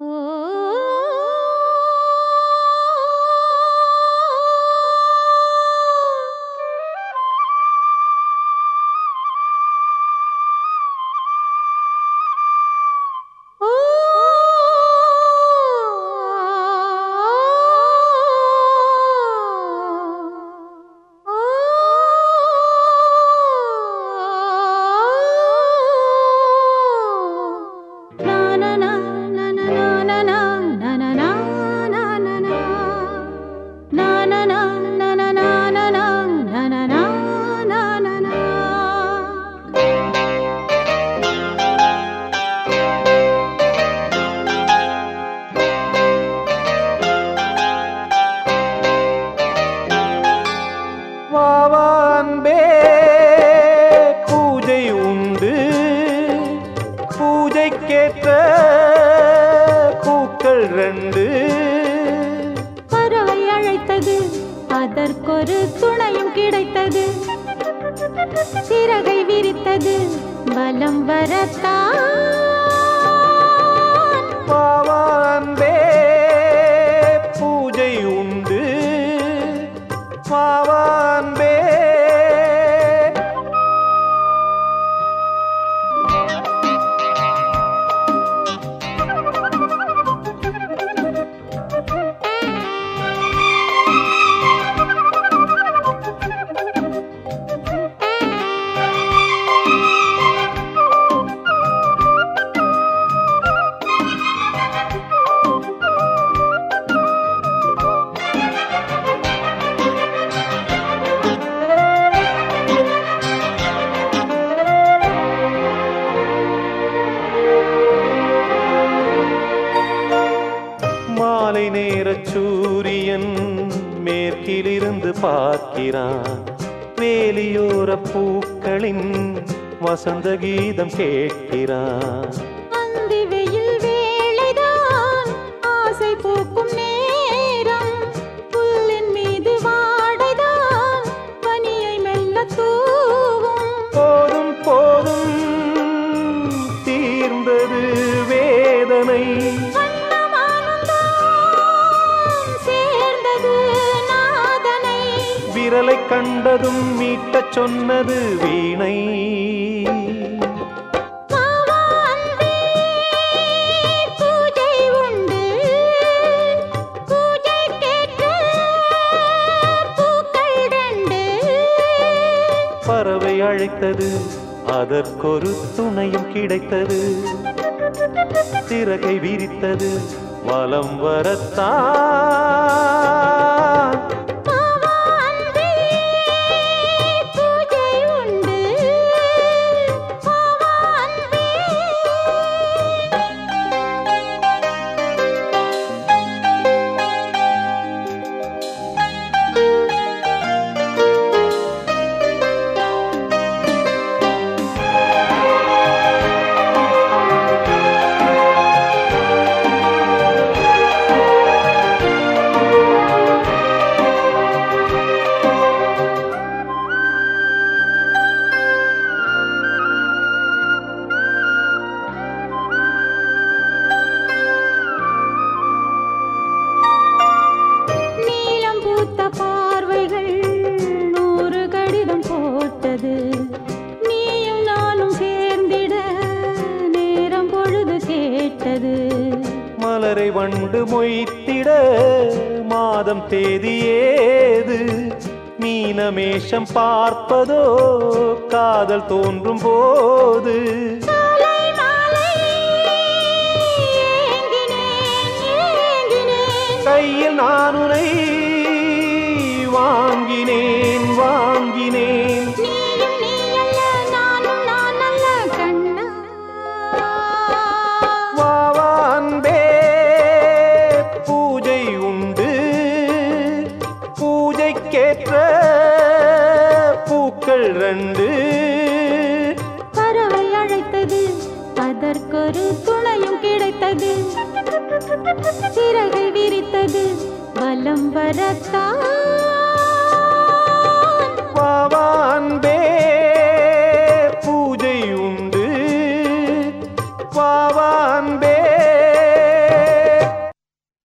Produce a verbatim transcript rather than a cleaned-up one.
பூஜைக்கேற்ற பூக்கள் ரெண்டு. பறவை அழைத்தது, அதற்கொரு துணையும் கிடைத்தது. சிறகை விரித்தது, பலம் வரத்தான். பாவான்பே பூஜை உண்டு, பாவான்பே. மாலை நேர சூரியன் மேற்கிலிருந்து பார்க்கிறான். வேலியோர பூக்களின் வசந்த கீதம் கேட்கிறான். அந்தி வெயில் வேளைதான் ஆசை பூக்கும் நேரம். புல்லின் மீது வாடைதான் பனியை மெல்ல தூவும். போதும் போதும் தீர்ந்தது வேதனை. விரலை கண்டதும் மீட்டச் சொன்னது வீணை. பூஜை உண்டு, பூஜைக்கேற்ற பூக்கள் ரெண்டு. பறவை அழைத்தது, அதற்கொரு துணையும் கிடைத்தது. சிறகை விரித்தது, வலம் வரத்தான். பார்வைகள் நூறு கடிதம் போட்டது. நீயும் நானும் சேர்ந்திட நேரம் பொழுது கேட்டது. மலரை வண்டு மொய்த்திட மாதம் தேதி ஏது. மீனமேஷம் பார்ப்பதோ காதல் தோன்றும் போது. கையில் நானுனை வாங்கினேன் வாங்கினேன். நீயும் நீ அல்ல, நானும் நான் அல்ல கண்ணா. வாவான்பே பூஜை உண்டு, பூஜைக்கேற்ற பூக்கள் ரெண்டு. பறவை அழைத்தது, அதற்கொரு துணையும் கிடைத்தது. சிறகை விரித்தது, வலம் வரத்தான். வாவான்பே பூஜை உண்டு, வாவா.